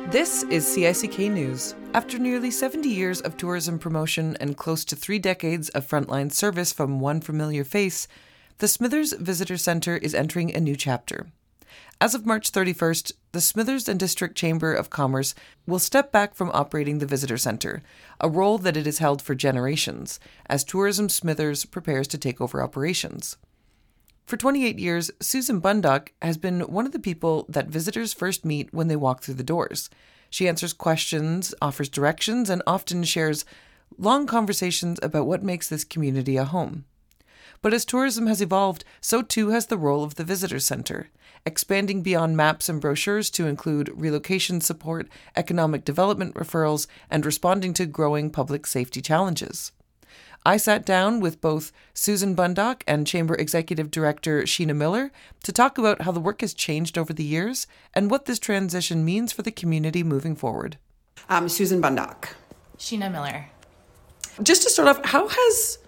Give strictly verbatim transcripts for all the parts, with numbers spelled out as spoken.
This is C I C K News. After nearly seventy years of tourism promotion and close to three decades of frontline service from one familiar face, the Smithers Visitor Centre is entering a new chapter. As of March thirty-first, the Smithers and District Chamber of Commerce will step back from operating the Visitor Centre, a role that it has held for generations, as Tourism Smithers prepares to take over operations. For twenty-eight years, Susan Bundock has been one of the people that visitors first meet when they walk through the doors. She answers questions, offers directions, and often shares long conversations about what makes this community a home. But as tourism has evolved, so too has the role of the Visitor Centre, expanding beyond maps and brochures to include relocation support, economic development referrals, and responding to growing public safety challenges. I sat down with both Susan Bundock and Chamber Executive Director Sheena Miller to talk about how the work has changed over the years and what this transition means for the community moving forward. Um, Susan Bundock. Sheena Miller. Just to start off, how has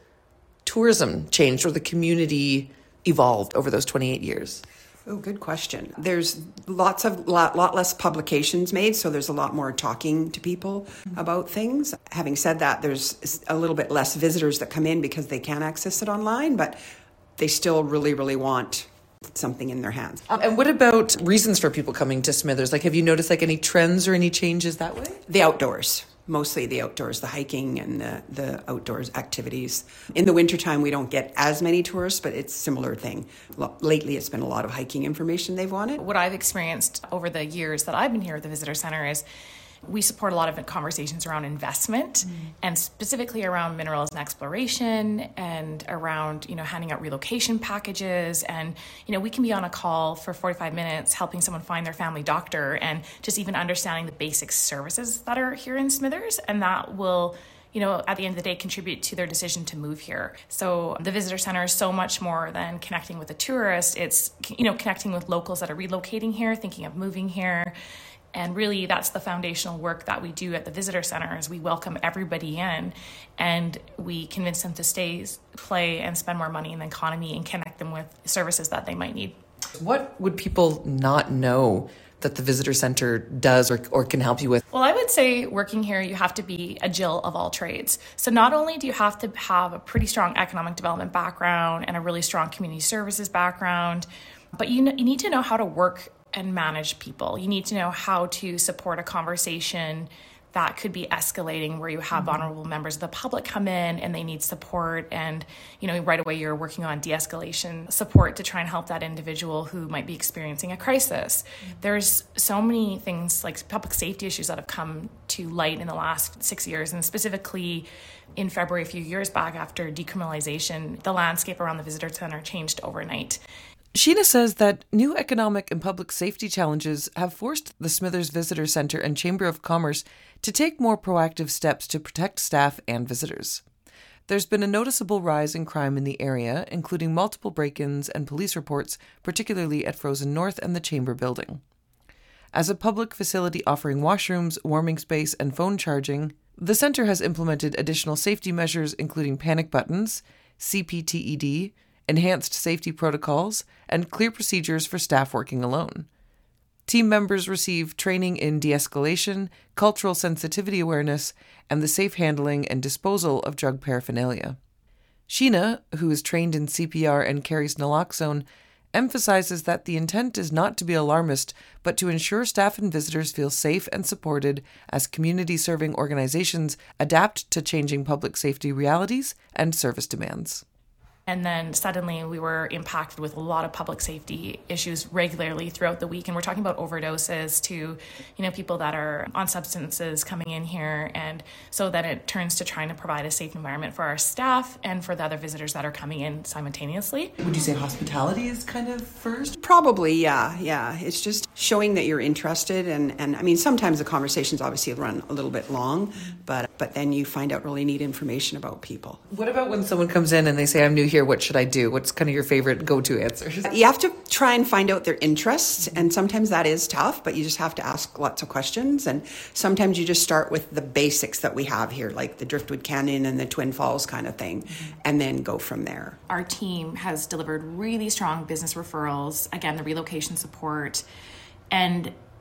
tourism changed or the community evolved over those twenty-eight years? Oh, good question. There's lots of lot, lot less publications made, so there's a lot more talking to people about things. Having said that, there's a little bit less visitors that come in because they can't access it online, but they still really, really want something in their hands. Um, and what about reasons for people coming to Smithers? Like, have you noticed like any trends or any changes that way? The outdoors. Mostly the outdoors, the hiking and the, the outdoors activities. In the wintertime, we don't get as many tourists, but it's a similar thing. Lately, it's been a lot of hiking information they've wanted. What I've experienced over the years that I've been here at the Visitor Centre is we support a lot of conversations around investment mm. and specifically around minerals and exploration and around, you know, handing out relocation packages. And, you know, we can be on a call for forty-five minutes helping someone find their family doctor and just even understanding the basic services that are here in Smithers. And that will, you know, at the end of the day, contribute to their decision to move here. So the Visitor Centre is so much more than connecting with a tourist. It's, you know, connecting with locals that are relocating here, thinking of moving here. And really, that's the foundational work that we do at the Visitor Centre is we welcome everybody in and we convince them to stay, play, and spend more money in the economy and connect them with services that they might need. What would people not know that the Visitor Centre does or, or can help you with? Well, I would say working here, you have to be a Jill of all trades. So not only do you have to have a pretty strong economic development background and a really strong community services background, but you, you need to know how to work and manage people. You need to know how to support a conversation that could be escalating where you have mm-hmm. vulnerable members of the public come in and they need support, and you know right away you're working on de-escalation support to try and help that individual who might be experiencing a crisis. Mm-hmm. There's so many things like public safety issues that have come to light in the last six years, and specifically in February a few years back after decriminalization, the landscape around the Visitor Centre changed overnight. Sheena says that new economic and public safety challenges have forced the Smithers Visitor Centre and Chamber of Commerce to take more proactive steps to protect staff and visitors. There's been a noticeable rise in crime in the area, including multiple break-ins and police reports, particularly at Frozen North and the Chamber building. As a public facility offering washrooms, warming space, and phone charging, the centre has implemented additional safety measures including panic buttons, C P T E D, enhanced safety protocols, and clear procedures for staff working alone. Team members receive training in de-escalation, cultural sensitivity awareness, and the safe handling and disposal of drug paraphernalia. Sheena, who is trained in C P R and carries naloxone, emphasizes that the intent is not to be alarmist, but to ensure staff and visitors feel safe and supported as community-serving organizations adapt to changing public safety realities and service demands. And then suddenly we were impacted with a lot of public safety issues regularly throughout the week. And we're talking about overdoses to, you know, people that are on substances coming in here. And so then it turns to trying to provide a safe environment for our staff and for the other visitors that are coming in simultaneously. Would you say hospitality is kind of first? Probably, yeah, yeah. It's just showing that you're interested. And, and I mean, sometimes the conversations obviously run a little bit long, but, but then you find out really neat information about people. What about when someone comes in and they say, I'm new here, what should I do? What's kind of your favorite go-to answers? You have to try and find out their interests, and sometimes that is tough, but you just have to ask lots of questions. And sometimes you just start with the basics that we have here, like the Driftwood Canyon and the Twin Falls kind of thing, mm-hmm. and then go from there. Our team has delivered really strong business referrals, again, the relocation support, and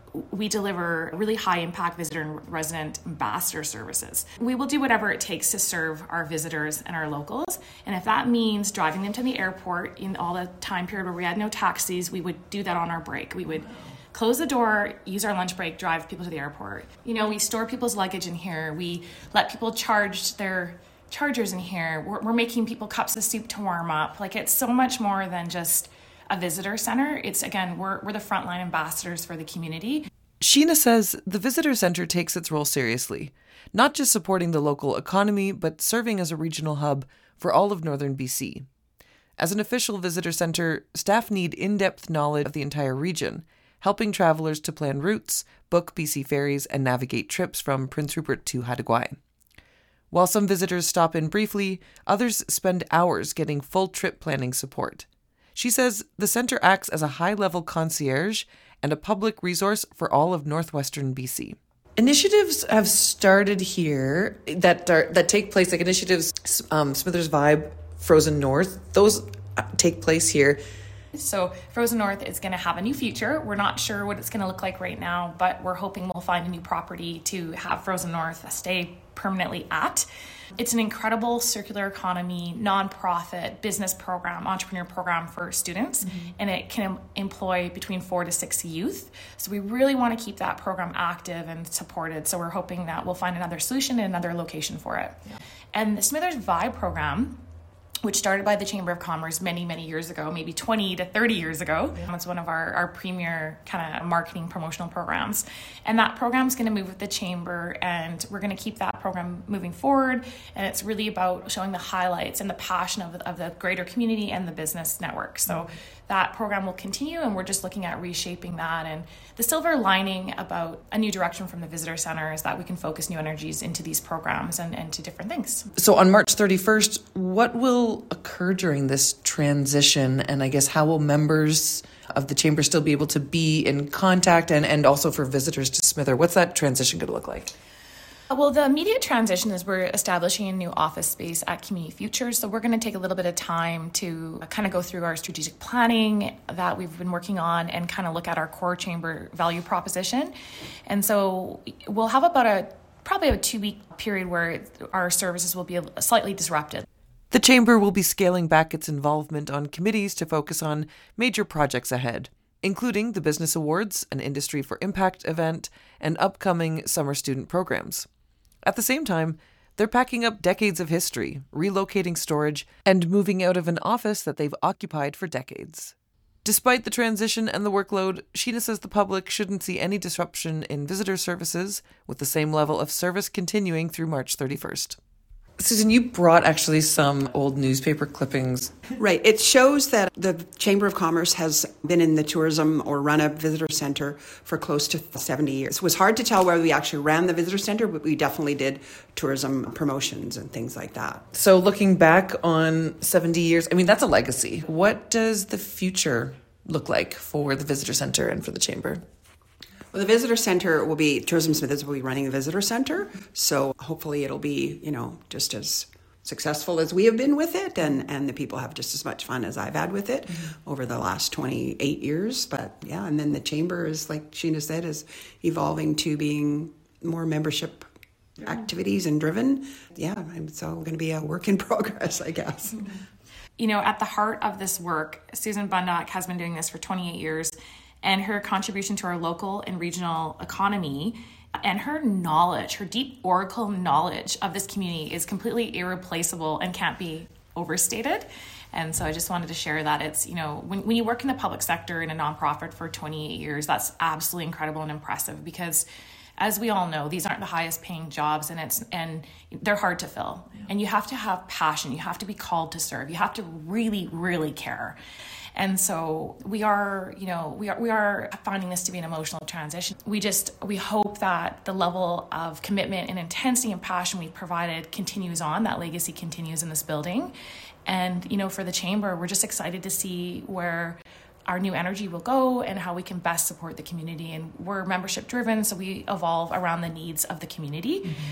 we deliver really high impact visitor and resident ambassador services. We will do whatever it takes to serve our visitors and our locals. And if that means driving them to the airport in all the time period where we had no taxis, we would do that on our break. We would close the door, use our lunch break, drive people to the airport. You know, we store people's luggage in here. We let people charge their chargers in here. We're, we're making people cups of soup to warm up. Like, it's so much more than just a visitor center. It's, again, we're, we're the frontline ambassadors for the community. Sheena says the visitor center takes its role seriously, not just supporting the local economy, but serving as a regional hub for all of northern B C. As an official visitor center, staff need in-depth knowledge of the entire region, helping travelers to plan routes, book B C ferries, and navigate trips from Prince Rupert to Haida Gwaii. While some visitors stop in briefly, others spend hours getting full trip planning support. She says the center acts as a high-level concierge and a public resource for all of northwestern B C. Initiatives have started here that are, that take place, like initiatives, um, Smithers Vibe, Frozen North, those take place here. So Frozen North is going to have a new future. We're not sure what it's going to look like right now, but we're hoping we'll find a new property to have Frozen North stay permanently at. It's an incredible circular economy, nonprofit business program, entrepreneur program for students, mm-hmm. and it can employ between four to six youth. So we really want to keep that program active and supported. So we're hoping that we'll find another solution and another location for it. Yeah. And the Smithers Vibe program, which started by the Chamber of Commerce many, many years ago, maybe twenty to thirty years ago. Yeah. It's one of our, our premier kind of marketing promotional programs. And that program is going to move with the Chamber, and we're going to keep that program moving forward. And it's really about showing the highlights and the passion of, of the greater community and the business network. So mm-hmm. that program will continue, and we're just looking at reshaping that. And the silver lining about a new direction from the visitor center is that we can focus new energies into these programs and, and to different things. So on March thirty-first, what will occur during this transition? And I guess how will members of the Chamber still be able to be in contact, and, and also for visitors to Smither? What's that transition going to look like? Well, the immediate transition is we're establishing a new office space at Community Future. So we're going to take a little bit of time to kind of go through our strategic planning that we've been working on and kind of look at our core chamber value proposition. And so we'll have about a probably a two-week period where our services will be slightly disrupted. The Chamber will be scaling back its involvement on committees to focus on major projects ahead, including the Business Awards, an Industry for Impact event, and upcoming summer student programs. At the same time, they're packing up decades of history, relocating storage, and moving out of an office that they've occupied for decades. Despite the transition and the workload, Sheena says the public shouldn't see any disruption in visitor services, with the same level of service continuing through March thirty-first. Susan, you brought actually some old newspaper clippings. Right. It shows that the Chamber of Commerce has been in the tourism or run a visitor center for close to seventy years. It was hard to tell whether we actually ran the visitor center, but we definitely did tourism promotions and things like that. So looking back on seventy years, I mean, that's a legacy. What does the future look like for the visitor center and for the Chamber? Well, the visitor center will be, Tourism Smithers will be running the visitor center. So hopefully it'll be, you know, just as successful as we have been with it. And, and the people have just as much fun as I've had with it mm-hmm. over the last twenty-eight years. But yeah, and then the Chamber is, like Sheena said, is evolving to being more membership yeah. activities and driven. Yeah, it's all going to be a work in progress, I guess. Mm-hmm. You know, at the heart of this work, Susan Bundock has been doing this for twenty-eight years. And her contribution to our local and regional economy and her knowledge, her deep oracle knowledge of this community is completely irreplaceable and can't be overstated. And so I just wanted to share that. It's, you know, when, when you work in the public sector in a nonprofit for twenty-eight years, that's absolutely incredible and impressive because, as we all know, these aren't the highest paying jobs, and it's and they're hard to fill. Yeah. And you have to have passion. You have to be called to serve. You have to really, really care. And so we are, you know, we are we are finding this to be an emotional transition. We just, we hope that the level of commitment and intensity and passion we've provided continues on, that legacy continues in this building. And, you know, for the Chamber, we're just excited to see where our new energy will go and how we can best support the community. And we're membership driven, so we evolve around the needs of the community. Mm-hmm.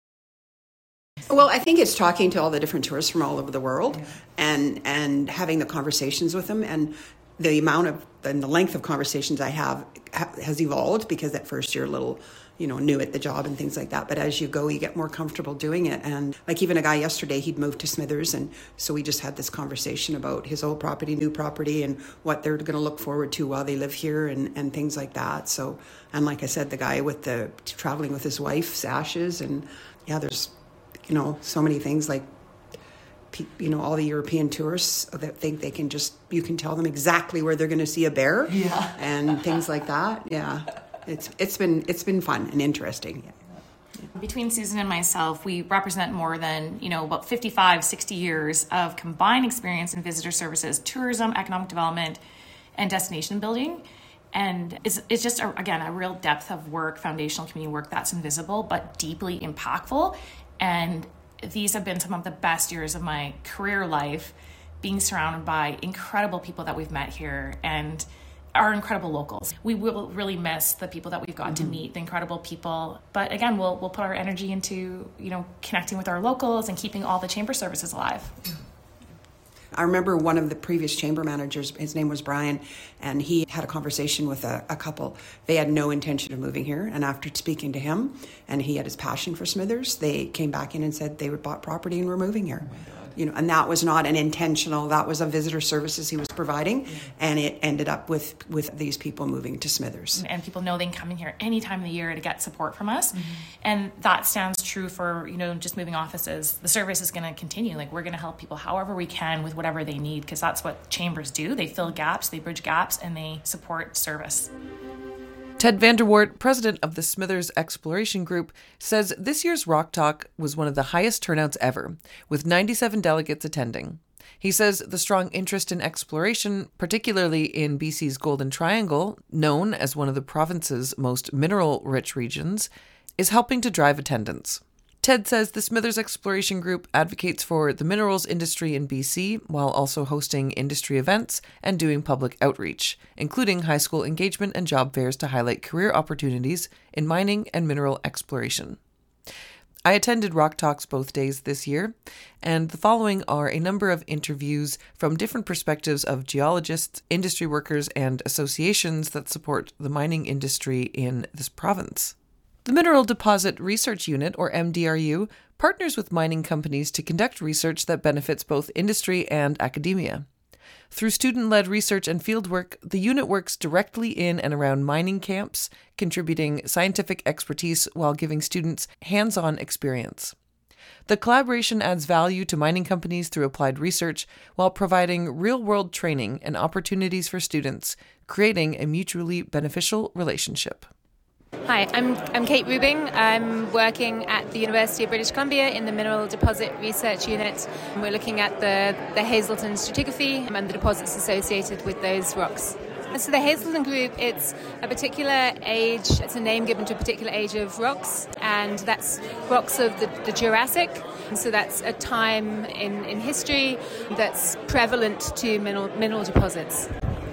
Well, I think it's talking to all the different tourists from all over the world yeah. and and having the conversations with them and the amount of and the length of conversations I have ha- has evolved, because at first you're a little, you know, new at the job and things like that. But as you go, you get more comfortable doing it. And like even a guy yesterday, he'd moved to Smithers. And so we just had this conversation about his old property, new property, and what they're going to look forward to while they live here and, and things like that. So, and like I said, the guy with the traveling with his wife's ashes. And yeah, there's, you know, so many things like, you know, all the European tourists that think they can just, you can tell them exactly where they're going to see a bear, yeah, and things like that. Yeah, it's it's been it's been fun and interesting. Yeah. Between Susan and myself, we represent more than, you know, about fifty-five, sixty years of combined experience in visitor services, tourism, economic development, and destination building. And it's, it's just, a, again, a real depth of work, foundational community work that's invisible but deeply impactful. And these have been some of the best years of my career life, being surrounded by incredible people that we've met here and our incredible locals. We will really miss the people that we've gotten mm-hmm. to meet, the incredible people. But again, we'll we'll put our energy into, you know, connecting with our locals and keeping all the chamber services alive. I remember one of the previous chamber managers, his name was Brian, and he had a conversation with a, a couple. They had no intention of moving here, and after speaking to him, and he had his passion for Smithers, they came back in and said they would bought property and were moving here. Oh my God. You know, and that was not an intentional, that was a visitor services he was providing, mm-hmm. and it ended up with, with these people moving to Smithers. And people know they can come in here any time of the year to get support from us, mm-hmm. and that stands true for, you know, just moving offices. The service is going to continue. Like, we're going to help people however we can with whatever they need, because that's what chambers do. They fill gaps, they bridge gaps, and they support service. Ted Vanderwart, president of the Smithers Exploration Group, says this year's Rock Talk was one of the highest turnouts ever, with ninety-seven delegates attending. He says the strong interest in exploration, particularly in B C's Golden Triangle, known as one of the province's most mineral-rich regions, is helping to drive attendance. Ted says the Smithers Exploration Group advocates for the minerals industry in B C while also hosting industry events and doing public outreach, including high school engagement and job fairs to highlight career opportunities in mining and mineral exploration. I attended Rock Talks both days this year, and the following are a number of interviews from different perspectives of geologists, industry workers, and associations that support the mining industry in this province. The Mineral Deposit Research Unit, or M D R U, partners with mining companies to conduct research that benefits both industry and academia. Through student-led research and fieldwork, the unit works directly in and around mining camps, contributing scientific expertise while giving students hands-on experience. The collaboration adds value to mining companies through applied research while providing real-world training and opportunities for students, creating a mutually beneficial relationship. Hi, I'm I'm Kate Rubing. I'm working at the University of British Columbia in the Mineral Deposit Research Unit. We're looking at the, the Hazelton stratigraphy and the deposits associated with those rocks. So the Hazelton group, it's a particular age, it's a name given to a particular age of rocks, and that's rocks of the, the Jurassic. So that's a time in, in history that's prevalent to mineral, mineral deposits.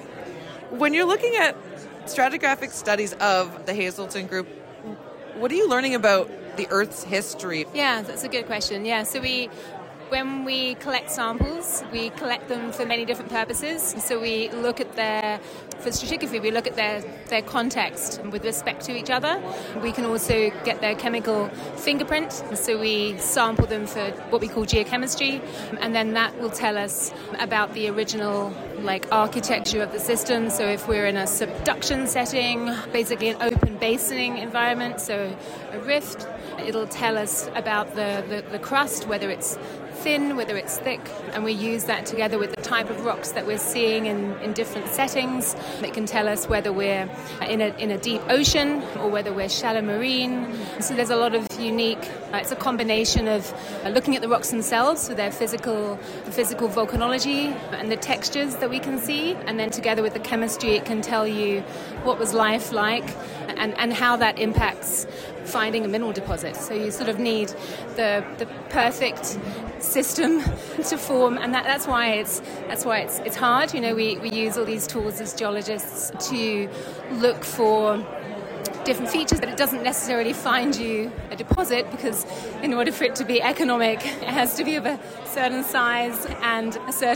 When you're looking at stratigraphic studies of the Hazelton group, what are you learning about the Earth's history? Yeah, that's a good question. Yeah, so we, when we collect samples, we collect them for many different purposes. So we look at their, for stratigraphy, we look at their, their context with respect to each other. We can also get their chemical fingerprint. So we sample them for what we call geochemistry, and then that will tell us about the original like architecture of the system. So if we're in a subduction setting, basically an open basoning environment, so a rift, it'll tell us about the, the, the crust, whether it's thin, whether it's thick, and we use that together with the type of rocks that we're seeing in, in different settings. It can tell us whether we're in a in a deep ocean or whether we're shallow marine. So there's a lot of unique, uh, it's a combination of uh, looking at the rocks themselves, so their physical, the physical volcanology and the textures that we can see, and then together with the chemistry it can tell you what was life like and, and how that impacts finding a mineral deposit. So you sort of need the the perfect system to form, and that, that's why it's that's why it's it's hard. You know, we, we use all these tools as geologists to look for different features, but it doesn't necessarily find you a deposit, because in order for it to be economic, it has to be of a certain size and a certain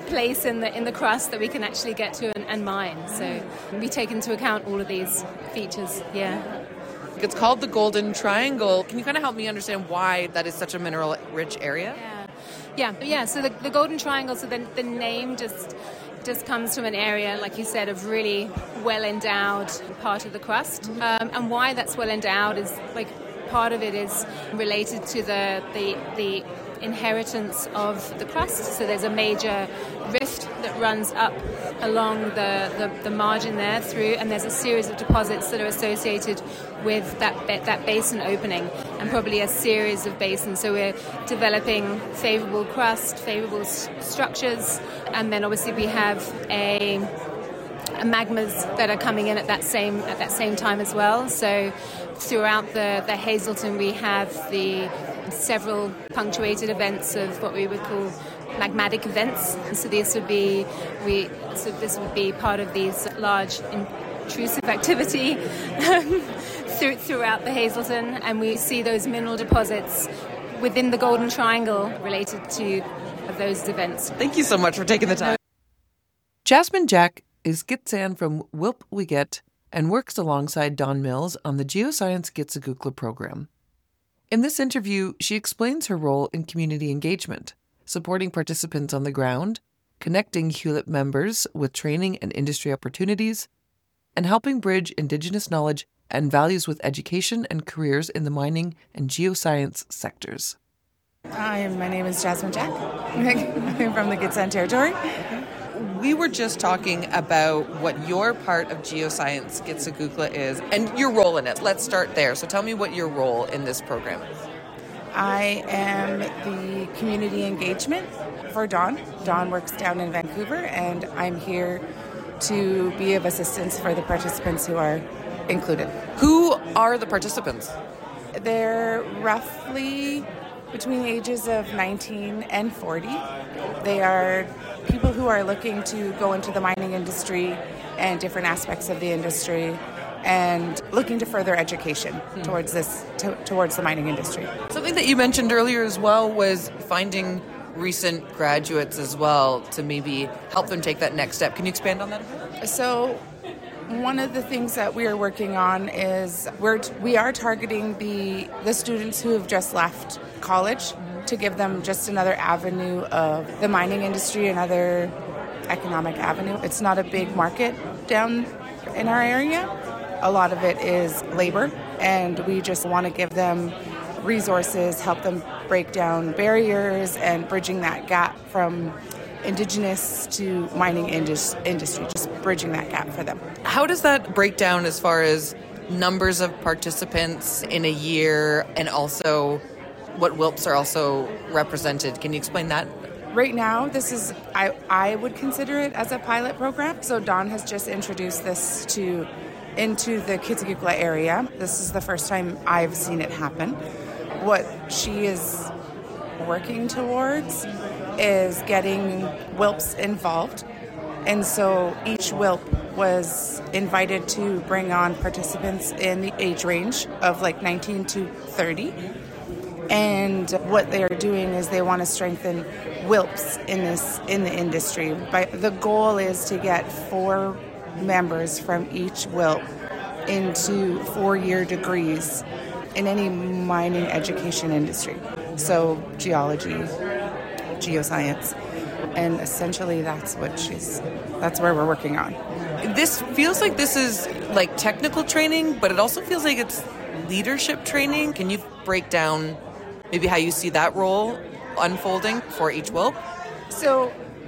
place in the in the crust that we can actually get to and, and mine. So we take into account all of these features. Yeah. It's called the Golden Triangle. Can you kind of help me understand why that is such a mineral-rich area? Yeah, yeah, yeah. So the, the Golden Triangle. So the the name just just comes from an area, like you said, of really well-endowed part of the crust. Um, and why that's well-endowed is like part of it is related to the the the inheritance of the crust. So there's a major rift that runs up along the, the, the margin there through, and there's a series of deposits that are associated with that that basin opening, and probably a series of basins. So we're developing favorable crust, favorable s- structures, and then obviously we have a magmas that are coming in at that same at that same time as well. So throughout the, the Hazelton we have the several punctuated events of what we would call magmatic events. So this would be we so this would be part of these large intrusive activity through, throughout the Hazelton, and we see those mineral deposits within the Golden Triangle related to those events. Thank you so much for taking the time. Jasmine Jack is Gitxsan from Wilp Wiget and works alongside Don Mills on the Geoscience Gitxagookla program. In this interview, she explains her role in community engagement, supporting participants on the ground, connecting Hewlett members with training and industry opportunities, and helping bridge Indigenous knowledge and values with education and careers in the mining and geoscience sectors. Hi, my name is Jasmine Jack. I'm from the Gitxsan Territory. We were just talking about what your part of Geoscience Gitxagookla is and your role in it. Let's start there. So tell me what your role in this program is. I am the community engagement for Dawn. Dawn works down in Vancouver, and I'm here to be of assistance for the participants who are included. Who are the participants? They're roughly between the ages of nineteen and forty. They are people who are looking to go into the mining industry and different aspects of the industry, and looking to further education hmm. towards this to, towards the mining industry. Something that you mentioned earlier as well was finding recent graduates as well to maybe help them take that next step. Can you expand on that a bit? So one of the things that we are working on is we're we are targeting the the students who have just left college mm-hmm. to give them just another avenue of the mining industry, another economic avenue. It's not a big market down in our area. A lot of it is labor, and we just want to give them resources, help them break down barriers and bridging that gap from Indigenous to mining indus- industry, just bridging that gap for them. How does that break down as far as numbers of participants in a year, and also what W I L Ps are also represented? Can you explain that? Right now, this is, I, I would consider it as a pilot program. So Dawn has just introduced this to into the Gitxagookla area. This is the first time I've seen it happen. What she is working towards is getting W I L Ps involved. And so each W I L P was invited to bring on participants in the age range of like nineteen to thirty. And what they are doing is they want to strengthen W I L Ps in this in the industry. But the goal is to get four members from each W I L P into four-year degrees in any mining education industry. So geology, geoscience, and essentially that's what she's that's where we're working on. This feels like this is like technical training, but it also feels like it's leadership training. Can you break down maybe how you see that role unfolding for each W I L P? So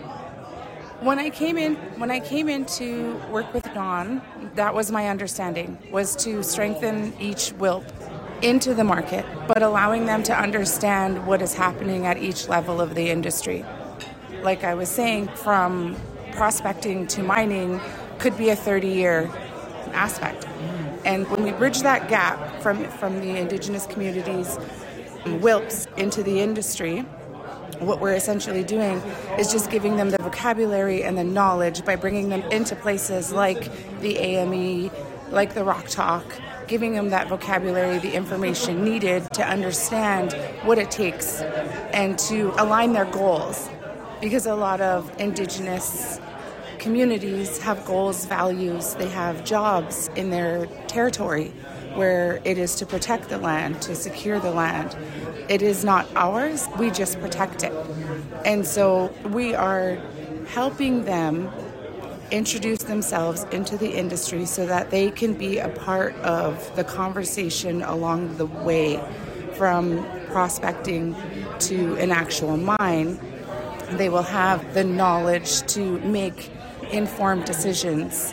when I came in when I came in to work with Dawn, that was my understanding, was to strengthen each W I L P into the market, but allowing them to understand what is happening at each level of the industry. Like I was saying, from prospecting to mining could be a thirty-year aspect. Mm. And when we bridge that gap from, from the Indigenous communities, W I L Ps into the industry, what we're essentially doing is just giving them the vocabulary and the knowledge by bringing them into places like the A M E, like the Rock Talk, giving them that vocabulary, the information needed to understand what it takes and to align their goals because a lot of Indigenous communities have goals, values, they have jobs in their territory where it is to protect the land, to secure the land. It is not ours, we just protect it. And so we are helping them introduce themselves into the industry so that they can be a part of the conversation along the way, from prospecting to an actual mine. They will have the knowledge to make informed decisions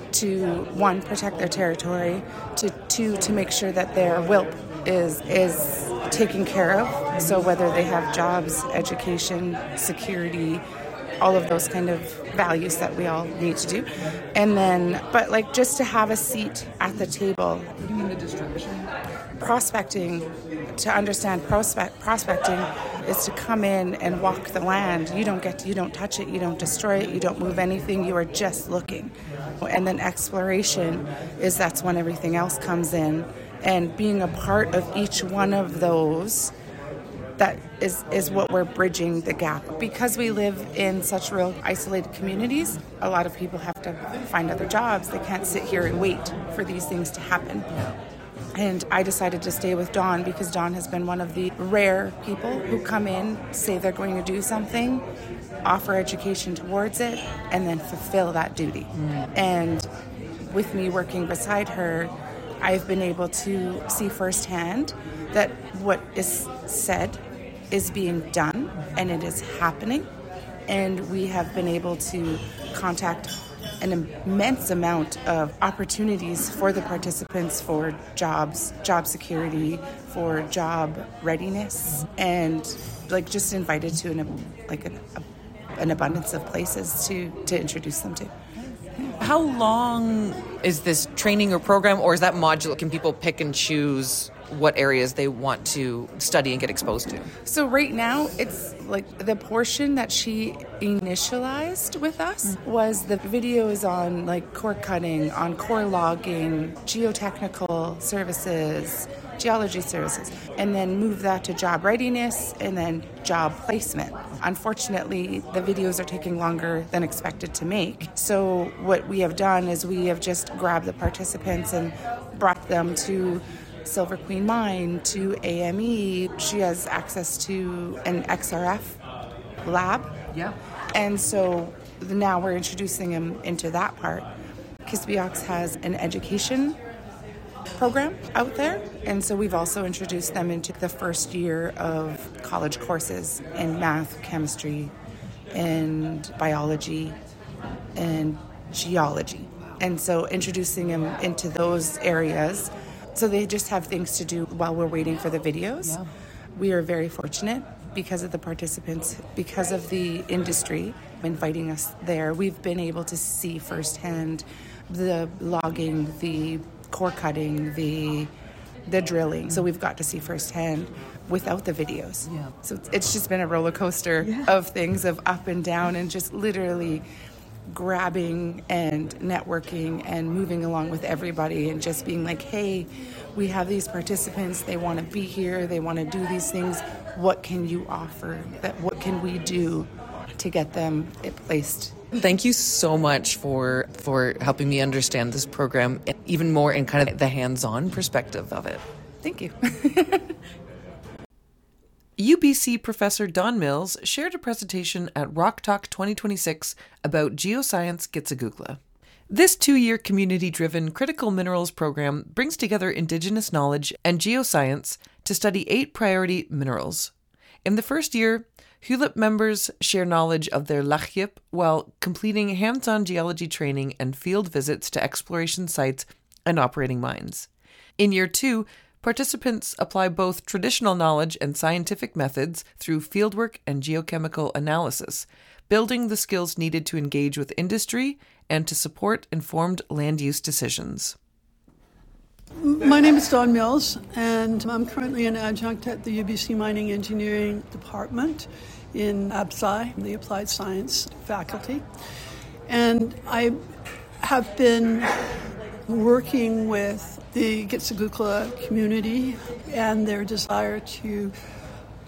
to, one, protect their territory, to two, to make sure that their W I L P is is taken care of. So whether they have jobs, education, security, all of those kind of values that we all need to do. And then, but like just to have a seat at the table. What do you mean the distraction? Prospecting, to understand prospect prospecting is to come in and walk the land. You don't get to, you don't touch it, you don't destroy it, you don't move anything, you are just looking. And then exploration is that's when everything else comes in, and being a part of each one of those, that is, is what we're bridging the gap. Because we live in such real isolated communities, a lot of people have to find other jobs. They can't sit here and wait for these things to happen. And I decided to stay with Dawn because Dawn has been one of the rare people who come in, say they're going to do something, offer education towards it, and then fulfill that duty. Mm. And with me working beside her, I've been able to see firsthand that what is said is being done and it is happening. And we have been able to contact an immense amount of opportunities for the participants for jobs, job security, for job readiness, and like just invited to an like an, a, an abundance of places to, to introduce them to. How long is this training or program, or is that modular? Can people pick and choose what areas they want to study and get exposed to? So right now, it's like the portion that she initialized with us mm-hmm. was the videos on like core cutting, on core logging, geotechnical services, geology services, and then move that to job readiness and then job placement. Unfortunately, the videos are taking longer than expected to make. So what we have done is we have just grabbed the participants and brought them to Silver Queen Mine, to A M E. She has access to an X R F lab. Yeah. And so now we're introducing them into that part. Kispiox has an education program out there, and so we've also introduced them into the first year of college courses in math, chemistry, and biology, and geology. And so introducing them into those areas so they just have things to do while we're waiting for the videos. Yeah. We are very fortunate because of the participants, because of the industry inviting us there. We've been able to see firsthand the logging, the core cutting, the the drilling. So we've got to see firsthand without the videos. Yeah. So it's just been a roller coaster yeah. of things, of up and down, and just literally grabbing and networking and moving along with everybody and just being like, hey, we have these participants, they want to be here, they want to do these things. What can you offer? That what can we do to get them placed? Thank you so much for for helping me understand this program even more in kind of the hands-on perspective of it. Thank you. U B C professor Dawn Mills shared a presentation at Rock Talk twenty twenty-six about Geoscience Gitxagookla. This two-year community-driven critical minerals program brings together Indigenous knowledge and geoscience to study eight priority minerals. In the first year, H U L I P members share knowledge of their Lachip while completing hands-on geology training and field visits to exploration sites and operating mines. In year two, participants apply both traditional knowledge and scientific methods through fieldwork and geochemical analysis, building the skills needed to engage with industry and to support informed land use decisions. My name is Dawn Mills, and I'm currently an adjunct at the U B C Mining Engineering Department in A B S I, the Applied Science faculty. And I have been working with the Gitxagookla community and their desire to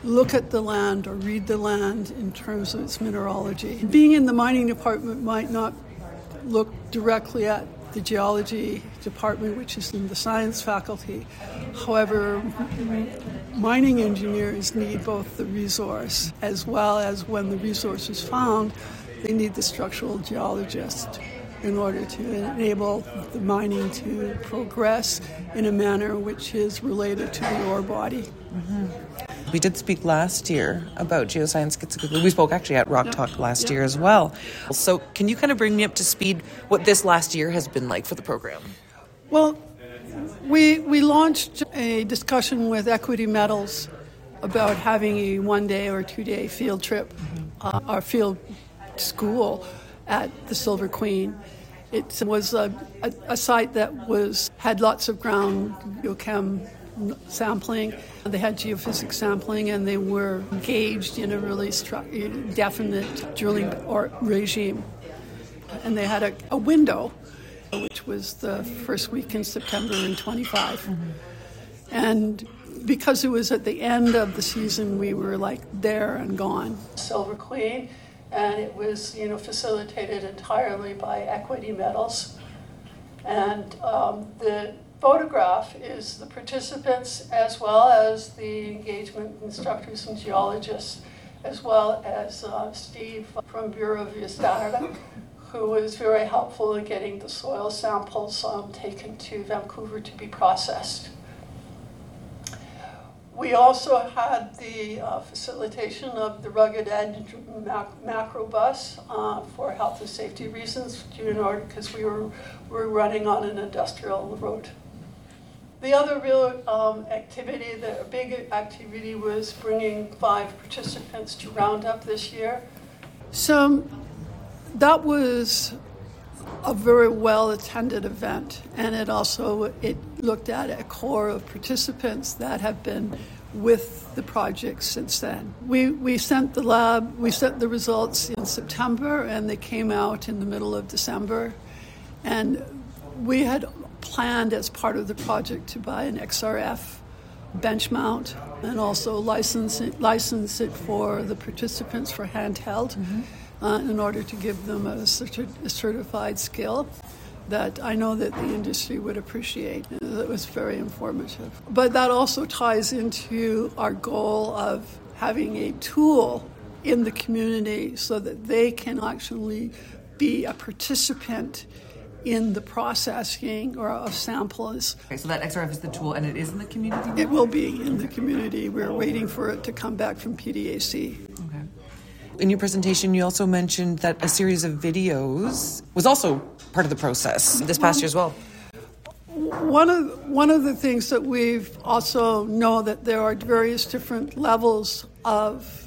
look at the land or read the land in terms of its mineralogy. Being in the mining department might not look directly at the geology department, which is in the science faculty. However, mining engineers need both the resource as well as, when the resource is found, they need the structural geologist in order to enable the mining to progress in a manner which is related to the ore body. Mm-hmm. We did speak last year about geoscience Kitsikitli. We spoke actually at Rock yeah. Talk last yeah. year as well. So can you kind of bring me up to speed what this last year has been like for the program? Well, we we launched a discussion with Equity Metals about having a one-day or two-day field trip, mm-hmm. uh, our field school at the Silver Queen. It was a, a, a site that was had lots of ground geochem sampling. They had geophysics sampling, and they were engaged in a really stru- definite drilling or regime. And they had a, a window, which was the first week in September in twenty-five. Mm-hmm. And because it was at the end of the season, we were like there and gone. Silver Queen, and it was, you know, facilitated entirely by Equity Metals. And um, the photograph is the participants as well as the engagement instructors and geologists, as well as uh, Steve from Bureau Geostat, who was very helpful in getting the soil samples um, taken to Vancouver to be processed. We also had the uh, facilitation of the Rugged Edge mac- macro bus uh, for health and safety reasons, in order because we were, were running on an industrial road. The other real um, activity, the big activity, was bringing five participants to Roundup this year. So that was a very well-attended event, and it also it looked at a core of participants that have been with the project since then. We we sent the lab, we sent the results in September, and they came out in the middle of December, and we had planned as part of the project to buy an X R F bench mount and also license it, license it for the participants for handheld. Mm-hmm. Uh, in order to give them a, certi- a certified skill that I know that the industry would appreciate. It was very informative. But that also ties into our goal of having a tool in the community so that they can actually be a participant in the processing or of samples. Okay, so that X R F is the tool, and it is in the community? It will be in the community. We're waiting for it to come back from P D A C. Okay. In your presentation, you also mentioned that a series of videos was also part of the process this past year as well. One of one of the things that we've also know that there are various different levels of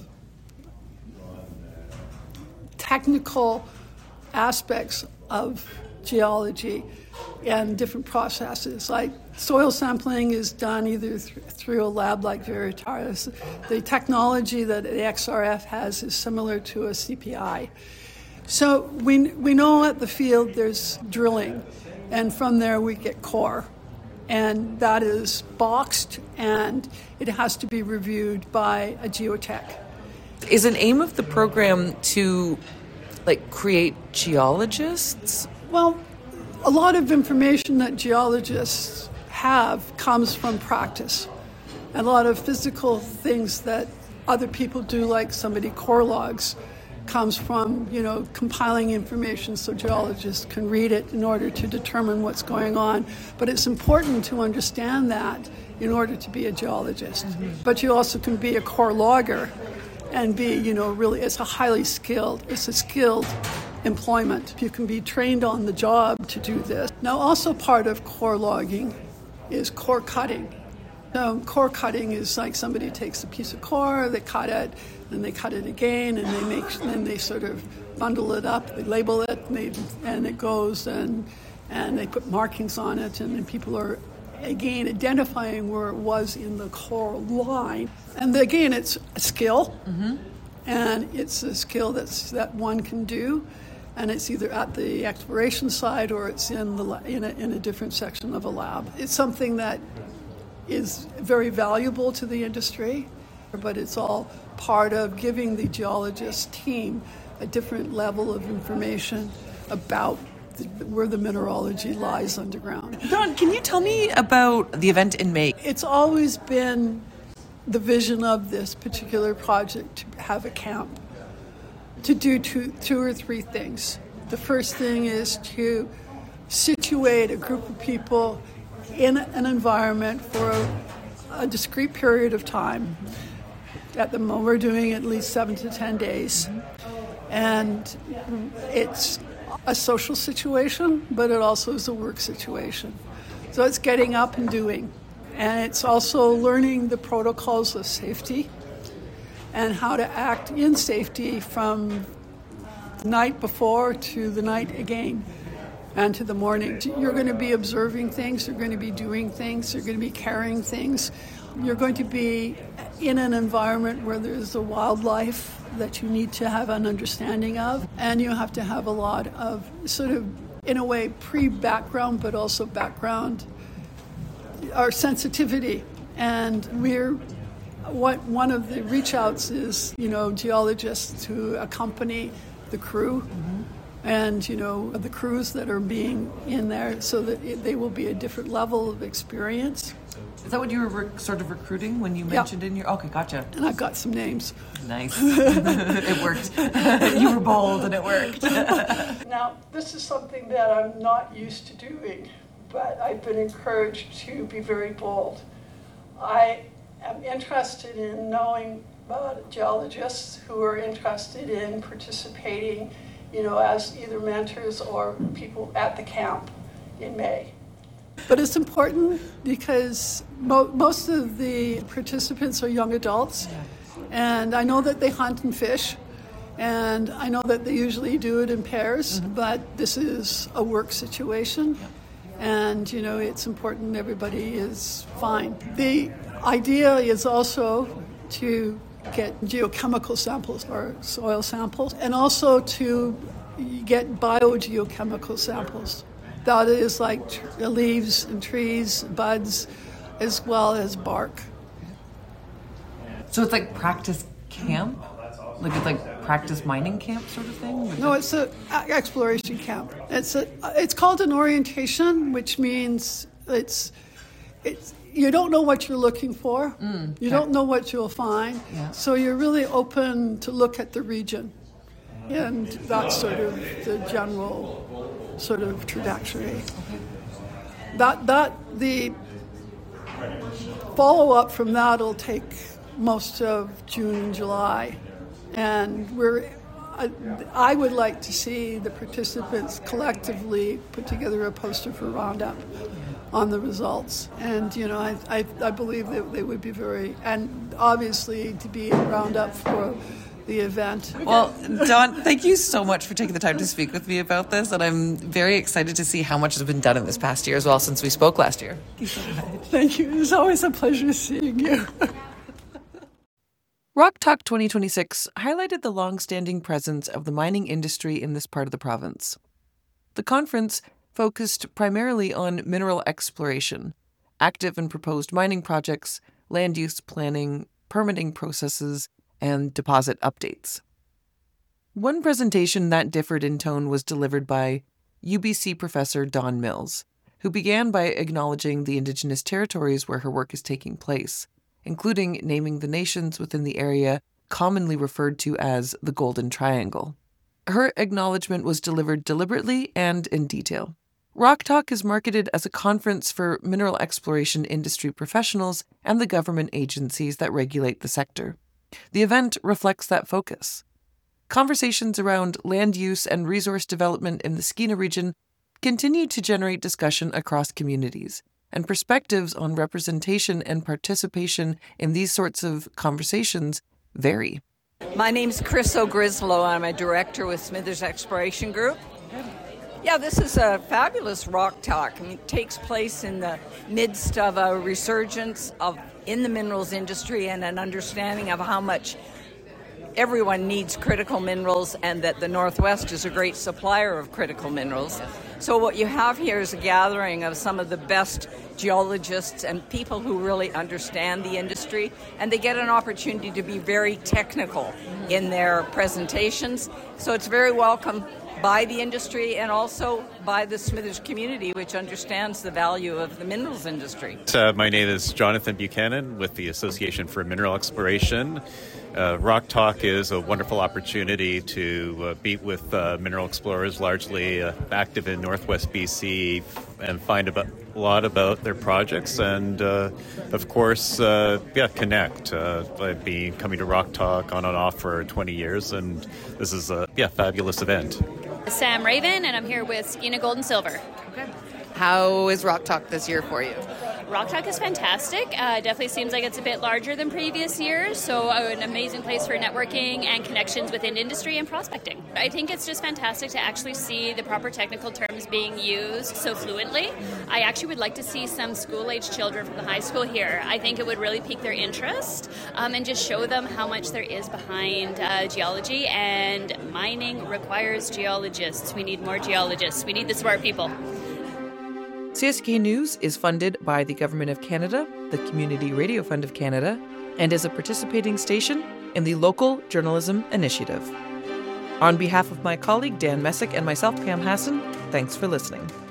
technical aspects of geology and different processes. Like soil sampling is done either th- through a lab like Veritas. The technology that the X R F has is similar to a C P I. So we we know at the field there's drilling, and from there we get core, and that is boxed, and it has to be reviewed by a geotech. Is an aim of the program to like create geologists? Well, a lot of information that geologists have comes from practice. And a lot of physical things that other people do, like somebody core logs, comes from, you know, compiling information so geologists can read it in order to determine what's going on. But it's important to understand that in order to be a geologist. Mm-hmm. But you also can be a core logger and be, you know, really, it's a highly skilled, it's a skilled employment. You can be trained on the job to do this. Now, also part of core logging is core cutting. So core cutting is like somebody takes a piece of core, they cut it, and they cut it again, and they make, then they sort of bundle it up, they label it, and, they, and it goes, and and they put markings on it, and then people are, again, identifying where it was in the core line. And again, it's a skill, mm-hmm. and it's a skill that's that one can do. And it's either at the exploration site or it's in the in a, in a different section of a lab. It's something that is very valuable to the industry, but it's all part of giving the geologist team a different level of information about the, where the mineralogy lies underground. Dawn, can you tell me about the event in May? It's always been the vision of this particular project to have a camp, to do two, two or three things. The first thing is to situate a group of people in an environment for a, a discrete period of time. At the moment, we're doing at least seven to ten days. And it's a social situation, but it also is a work situation. So it's getting up and doing. And it's also learning the protocols of safety and how to act in safety from the night before to the night again and to the morning. You're going to be observing things, you're going to be doing things, you're going to be carrying things. You're going to be in an environment where there's a wildlife that you need to have an understanding of, and you have to have a lot of sort of, in a way, pre-background, but also background, or sensitivity. And we're, what one of the reach-outs is, you know, geologists to accompany the crew, mm-hmm. and, you know, the crews that are being in there so that it, they will be a different level of experience. Is that what you were re- sort of recruiting when you mentioned yeah. in your... Okay, gotcha. And I've got some names. Nice. It worked. You were bold and it worked. Now, this is something that I'm not used to doing, but I've been encouraged to be very bold. I am interested in knowing about geologists who are interested in participating, you know, as either mentors or people at the camp in May. But it's important because mo- most of the participants are young adults, and I know that they hunt and fish, and I know that they usually do it in pairs, mm-hmm. but this is a work situation, and, you know, it's important everybody is fine. The idea is also to get geochemical samples or soil samples, and also to get biogeochemical samples. That is like tr- leaves and trees, buds, as well as bark. So it's like practice camp? Like it's like practice mining camp sort of thing? No, it's an exploration camp. It's a, it's called an orientation, which means it's it's you don't know what you're looking for. Mm, okay. You don't know what you'll find. Yeah. So you're really open to look at the region. And that's sort of the general sort of trajectory. That that the follow-up from that will take most of June and July. And we're I, I would like to see the participants collectively put together a poster for Roundup on the results. And, you know, I I, I believe that they would be very, and obviously to be in Roundup for the event. Well, Dawn, thank you so much for taking the time to speak with me about this, and I'm very excited to see how much has been done in this past year as well since we spoke last year. Thank you. It's always a pleasure seeing you. Rock Talk twenty twenty-six highlighted the long-standing presence of the mining industry in this part of the province. The conference focused primarily on mineral exploration, active and proposed mining projects, land use planning, permitting processes, and deposit updates. One presentation that differed in tone was delivered by U B C professor Dawn Mills, who began by acknowledging the Indigenous territories where her work is taking place, including naming the nations within the area commonly referred to as the Golden Triangle. Her acknowledgement was delivered deliberately and in detail. Rock Talk is marketed as a conference for mineral exploration industry professionals and the government agencies that regulate the sector. The event reflects that focus. Conversations around land use and resource development in the Skeena region continue to generate discussion across communities, and perspectives on representation and participation in these sorts of conversations vary. My name's Chris O'Grislow. I'm a director with Smithers Exploration Group. Yeah, this is a fabulous rock talk. I mean, it takes place in the midst of a resurgence of in the minerals industry and an understanding of how much everyone needs critical minerals and that the Northwest is a great supplier of critical minerals. So what you have here is a gathering of some of the best geologists and people who really understand the industry, and they get an opportunity to be very technical in their presentations. So it's very welcome by the industry and also by the Smithers community, which understands the value of the minerals industry. Uh, my name is Jonathan Buchanan with the Association for Mineral Exploration. Uh, Rock Talk is a wonderful opportunity to uh, meet with uh, mineral explorers, largely uh, active in Northwest B C, and find about, a lot about their projects and, uh, of course, uh, yeah, connect. Uh, I've been coming to Rock Talk on and off for twenty years, and this is a yeah fabulous event. Sam Raven, and I'm here with Skeena Gold and Silver. Okay. How is Rock Talk this year for you? Rock Talk is fantastic. Uh, definitely seems like it's a bit larger than previous years, so uh, an amazing place for networking and connections within industry and prospecting. I think it's just fantastic to actually see the proper technical terms being used so fluently. I actually would like to see some school-age children from the high school here. I think it would really pique their interest um, and just show them how much there is behind uh, geology, and mining requires geologists. We need more geologists. We need the smart people. C S K News is funded by the Government of Canada, the Community Radio Fund of Canada, and is a participating station in the Local Journalism Initiative. On behalf of my colleague Dan Messick and myself, Pam Hassan, thanks for listening.